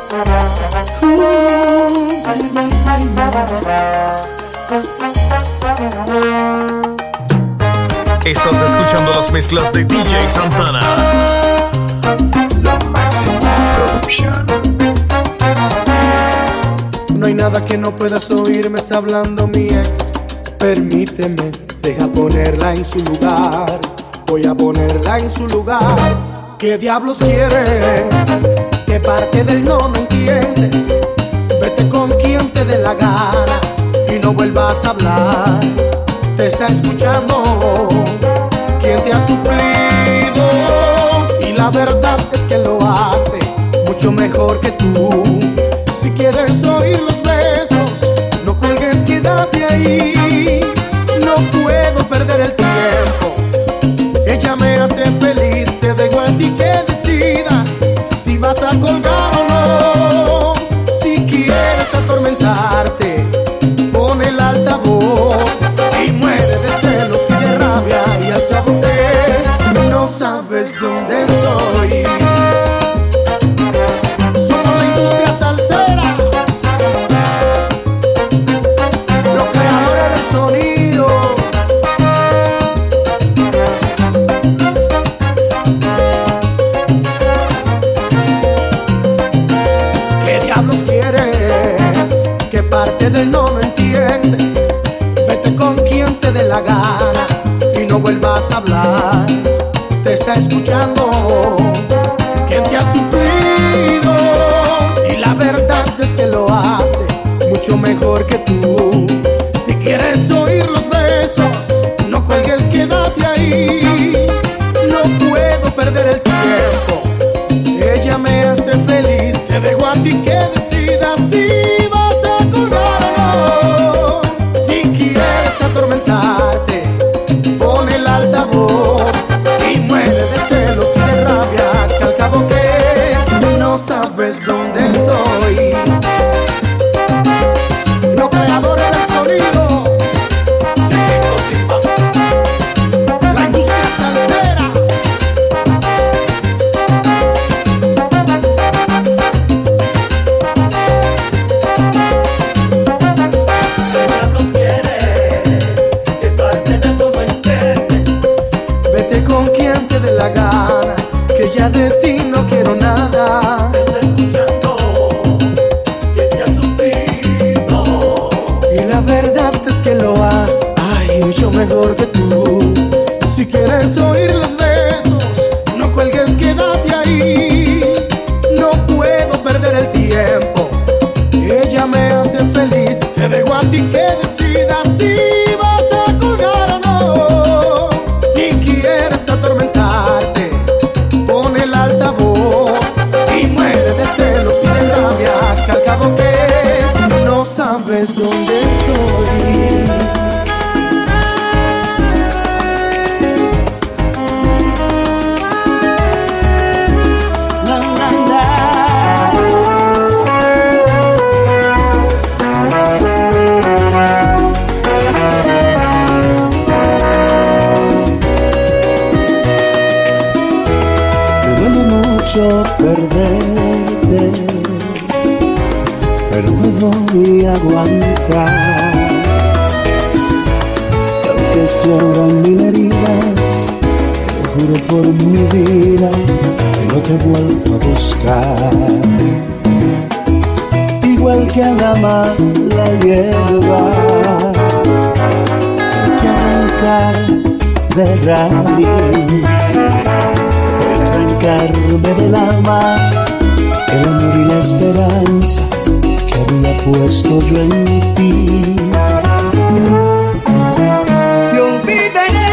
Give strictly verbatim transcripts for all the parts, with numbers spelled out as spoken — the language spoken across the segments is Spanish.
Estás escuchando las mezclas de D J Santana. La máxima producción. No hay nada que no puedas oír, me está hablando mi ex. Permíteme, deja ponerla en su lugar. Voy a ponerla en su lugar. ¿Qué diablos quieres? ¿Qué parte del no no entiendes? Vete con quien te dé la gana y no vuelvas a hablar. Te está escuchando quien te ha suplido, y la verdad es que lo hace mucho mejor que tú. Si quieres oír los besos, no cuelgues, quédate ahí. No puedo perder el tiempo, ella me hace feliz. Te dejo a ti que decidas si vas a colgar o no. Si quieres atormentarte, pon el altavoz y muere de celos y de rabia, y al cabo que no sabes dónde estoy. Somos la industria salsera, los creadores del sonido. ¿Qué diablos quieres? ¿Qué parte del no no entiendes? Vete con quien te dé la gana y no vuelvas a hablar. Te está escuchando quien te ha suplido, y la verdad es que lo hace mucho mejor que tú. Si quieres oír los besos, no cuelgues, quédate ahí. No puedo perder el tiempo, ella me hace feliz. Te dejo a ti que decidas si vas a colgar o no. Si quieres atormentarte, pon el altavoz y muere de celos y de rabia, que al cabo que no sabes dónde estoy. Los creadores del sonido, la industria salsera. Vete con quien te dé la gana, que ya de ti no quiero nada. Te está escuchando quien te ha suplido, Y la verdad es que lo hace, ay, mucho mejor que tú. Si quieres oír los besos, no cuelgues, quédate ahí. No puedo perder el tiempo, ella me hace feliz. Te dejo a ti que decidas si vas a colgar o no. Si quieres atormentarte, pon el altavoz y muere de celos y de rabia, que al cabo que no sabes dónde estoy. la, la, la. Me duele mucho perderte, pero me voy a aguantar. Y aunque se abran mil heridas, te juro por mi vida que no te vuelvo a buscar. Igual que a la mala hierba, hay que arrancar de raíz. Voy a arrancarme del alma el amor y la esperanza que había puesto yo en ti. Te olvidaré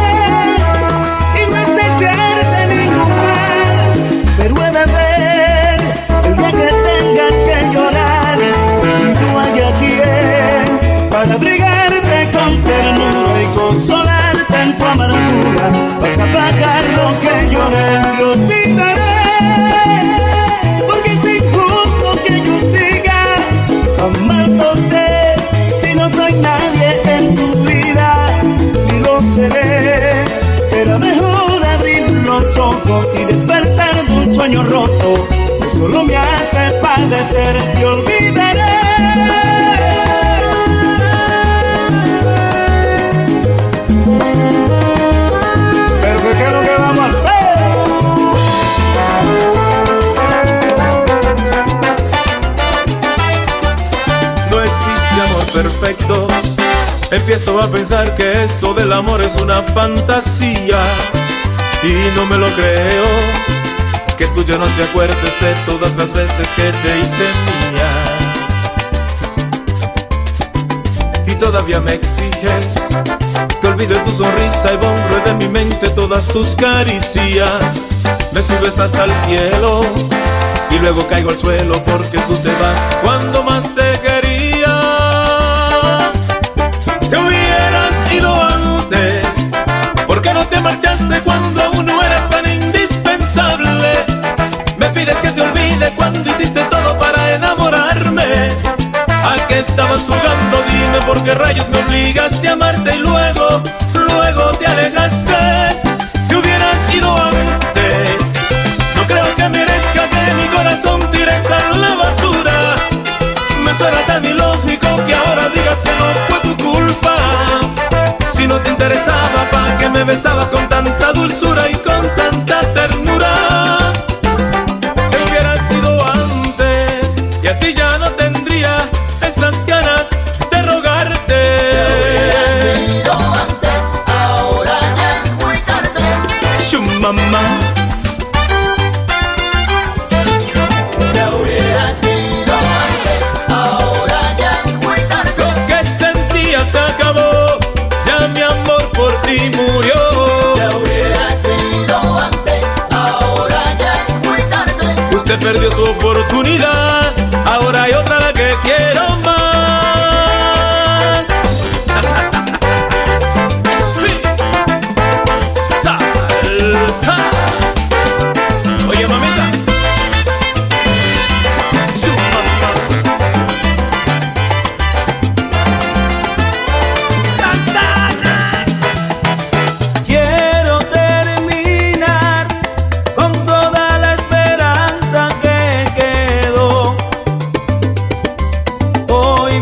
y no es desearte ningún mal, pero he de ver el día que tengas que llorar. No hay a quien para abrigarte con ternura y consolarte en tu amargura. Vas a pagar lo que lloré. Te olvidaré porque es injusto que yo siga amándote si no soy nadie en tu vida, ni lo seré. Será mejor abrir los ojos y despertar de un sueño roto. que solo me hace padecer. Te olvidaré, pero ¿qué es lo que vamos a hacer? No existe amor perfecto. Empiezo a pensar que esto del amor es una fantasía y no me lo creo, que tú ya no te acuerdes de todas las veces que te hice mía. Y todavía me exiges que olvide tu sonrisa y borre de mi mente todas tus caricias. Me subes hasta el cielo y luego caigo al suelo porque tú te vas cuando más te quería. Te hubieras ido antes, ¿por qué no te marchaste cuando aún no eras tan indispensable? Me pides que te olvide cuando hiciste todo para enamorarme. ¿A qué estabas jugando? Dime por qué rayos me obligaste a amarte y luego, luego te alejaste. Te hubieras ido antes, no creo que merezca que mi corazón tires a la basura. Me suena tan ilógico que ahora digas que no fue tu culpa. Si no te interesaba, ¿pa' qué me besabas con tanta dulzura y con tanta ternura? Te hubieras ido antes y así ya no tendría estas ganas de rogarte. Te hubieras ido antes, ahora ya es muy tarde. Shum, mamá. Te hubieras ido antes, ahora ya es muy tarde. Lo que sentía se acabó, ya mi amor por ti murió. Te hubieras ido antes, ahora ya es muy tarde. Usted perdió su oportunidad, ahora hay otra a la que quiero más. Sí. Salsa. Oye, mamita. Su mamá. Santana. Quiero terminar con toda la esperanza que quedó. Hoy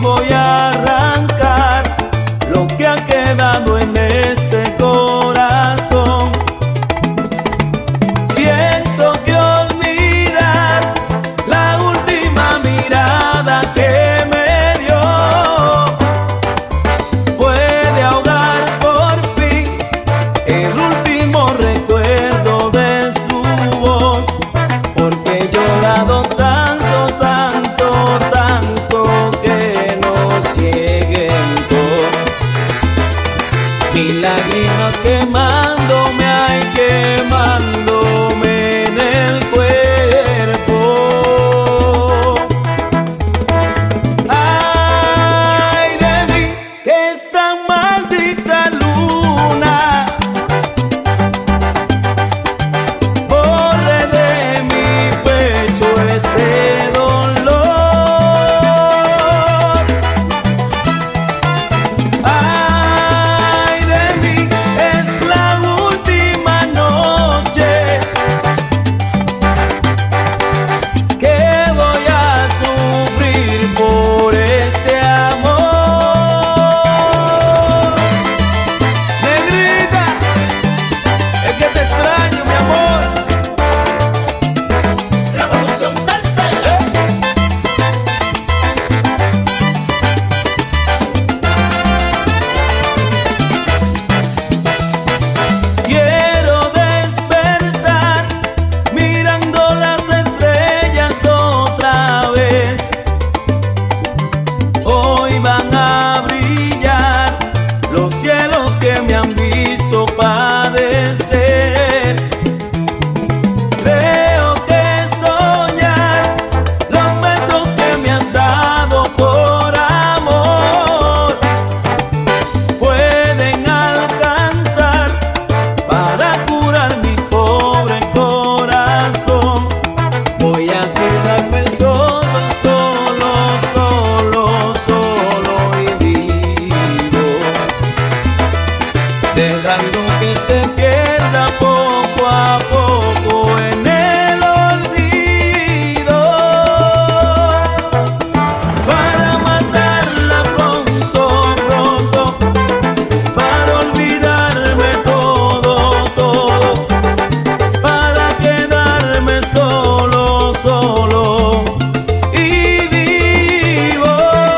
solo, solo y vivo.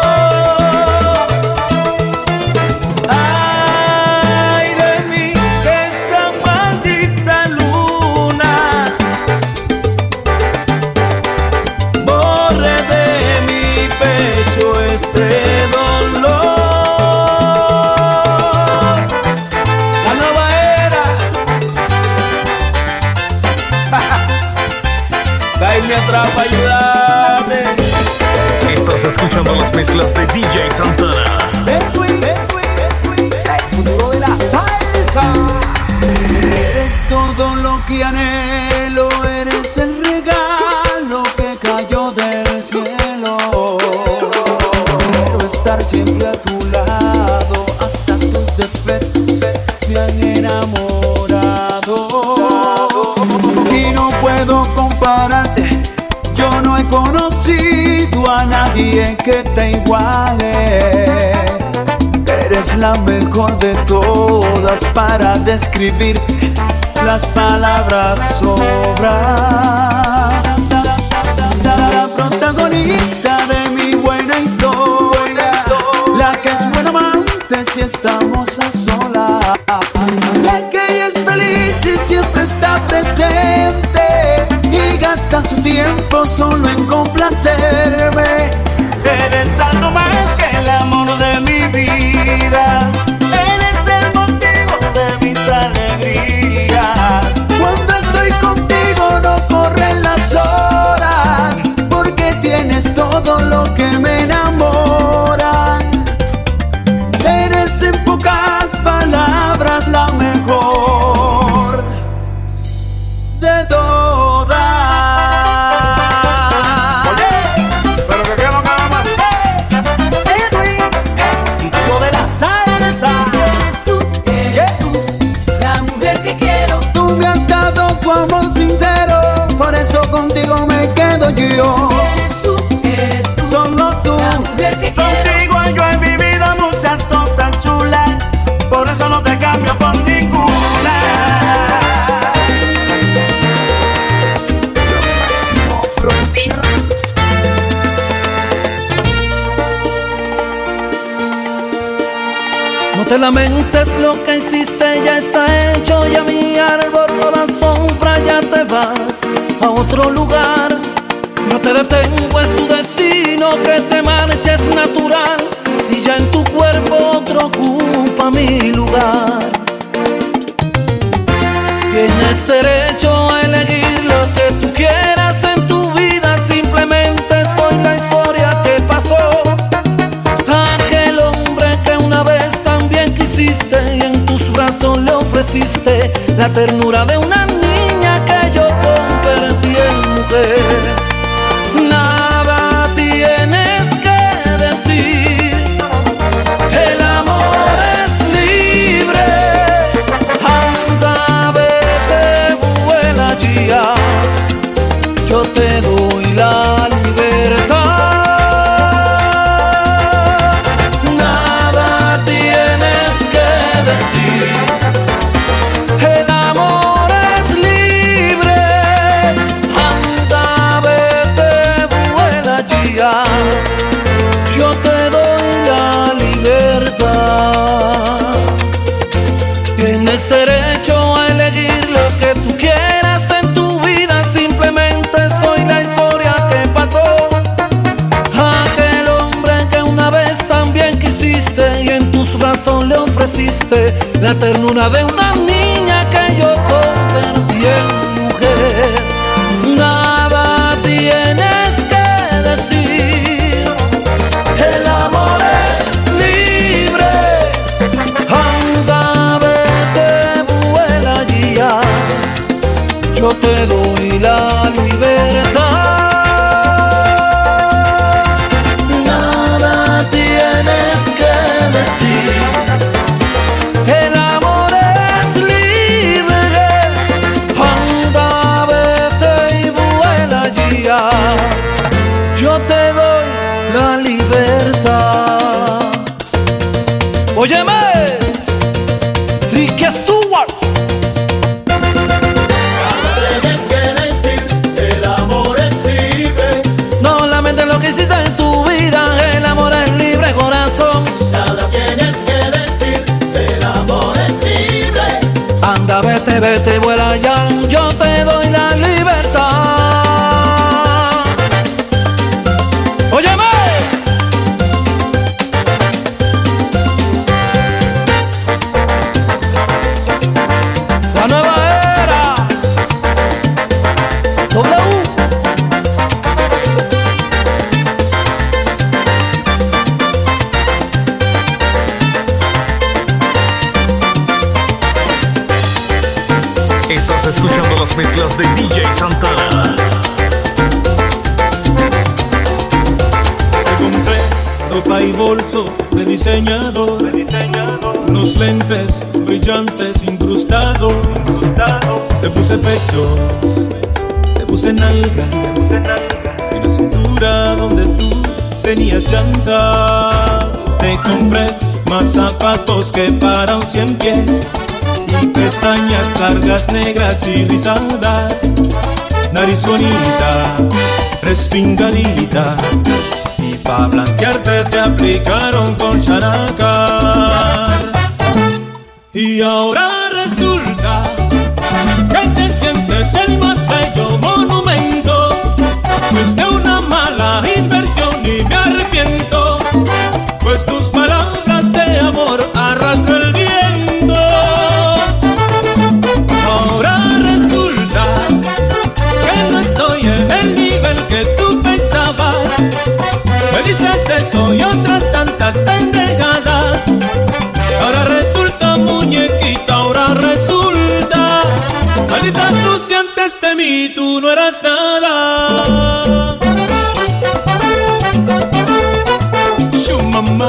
Ay de mí, que esta maldita luna borre de mi pecho este dolor. La nueva era. Caime atrapa, ayúdame. Estás escuchando las mezclas de D J Santana. El futuro de la salsa. Eres todo lo que anhelo, eres el regalo que cayó del cielo. Quiero estar siempre a tu lado, hasta tus defectos me han enamorado. Y no puedo compararte, yo no he conocido a nadie que te iguale. Eres la mejor de todas, para describir las palabras sobran. La protagonista de mi buena historia, la que es buena amante si estamos a solas, la que es feliz y siempre está presente y gasta su tiempo solo en complacerme. Eres algo más que el amor de mi vida, eres el motivo de mis alegrías. Cuando estoy contigo no corren las horas, porque tienes todo lo que me enamora. Eres en pocas palabras la mejor de todas. Pero que qué lo que vamos a hacer. Edwin, el título de la salsa. Eres tú, eres tú, la mujer que quiero. Tú me has dado tu amor sincero, por eso contigo me quedo yo. Eres tú, eres tú, Solo tú. la mujer que quiero. Contigo yo he vivido muchas cosas chulas, por eso no te cambio por ninguna. Máximo Production. No te lamentes, lo que hiciste ya está hecho. Y a mi árbol no da sombra, ya te vas a otro lugar. No te detengo, es tu destino, que te marches natural. Si ya en tu cuerpo otro ocupa mi lugar. Tienes derecho a elegir lo que tú quieras en tu vida. Simplemente soy la historia que pasó. Aquel hombre que una vez también quisiste y en tus brazos le ofreciste la ternura de una niña que yo convertí en mujer. Nada tienes que decir, el amor es libre. Anda, vete, vuela ya, yo te doy la libertad. Nada tienes que decir, el amor es libre. Anda, vete, vuela ya, yo te doy la libertad. Tienes derecho a elegir lo que tú quieras en tu vida. Simplemente soy la historia que pasó. Aquel hombre que una vez también quisiste y en tus brazos le ofreciste la ternura de una niña que yo convertí en mujer. Nada tienes que decir, el amor es libre. Anda, vete, vuela ya, yo te doy la libertad. Nada tienes que decir, el amor es libre. Anda, vete y vuela ya, yo te doy la libertad. Óyeme, Ricky Stewart. Tienes que decir, Estás escuchando las mezclas de D J Santana. Te compré ropa y bolso de diseñador, de diseñador. Unos lentes brillantes incrustados. Incrustado. Te puse pechos, te puse nalgas, y una cintura donde tú tenías llantas. Te compré más zapatos que para un cien pies, y pestañas largas, negras y rizadas, nariz bonita, respingadita, y pa' blanquearte te aplicaron con Chanacar. Y ahora resulta que te sientes el más bello monumento. Fuiste una mala inversión y me arrepiento, pues tus palabras de amor arrastra el viento. Ahora resulta que no estoy en el nivel que tú pensabas. Me dices eso y otras tantas pendejadas. Ahora resulta, muñequita, ahora resulta, maldita sucia, antes de mí tú no eras nada. Shoo, mamá.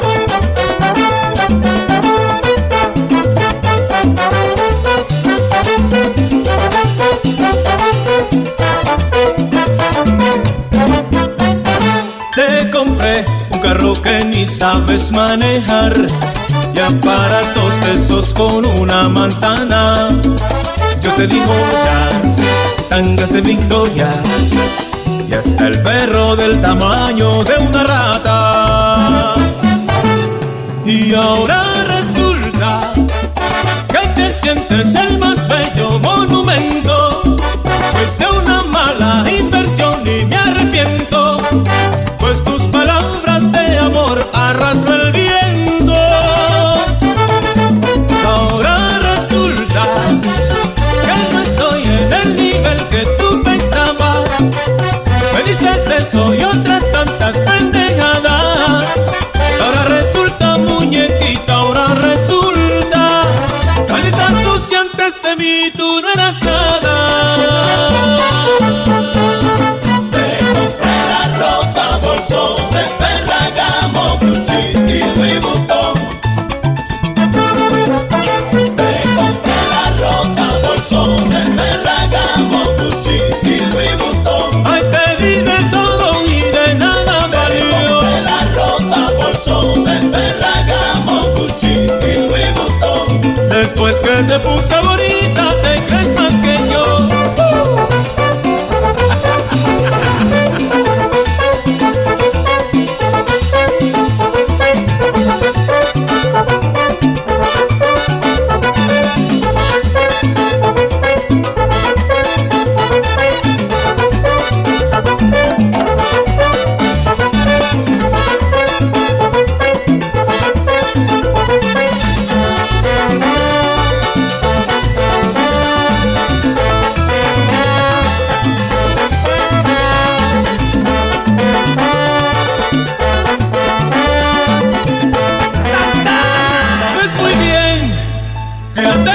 Te compré un carro que ni sabes manejar, y aparatos de esos con una manzana. Yo te di joyas, tangas de Victoria, y hasta el perro del tamaño de una rata. Y ahora resulta que te sientes el más bello monumento, pues de una mala inversión y me arrepiento, pues tus palabras de amor arrastran el viento. Ahora resulta que no estoy en el nivel que tú pensabas. Me dices eso y otras tantas pendejadas. Ahora resulta, muñequita, ahora resulta, maldita sucia, antes de mí tú no eras nada. Te compré la ropa, bolso de Ferragamo, Gucci y Louis Vuitton. Te compré la ropa, bolso de Ferragamo, Gucci y Louis Vuitton. Ay, te di de todo y de nada valió. Te compré la ropa, bolso de Ferragamo, Gucci y Louis Vuitton. Después que te puse bonita, te crees más que yo. Ves muy bien que antes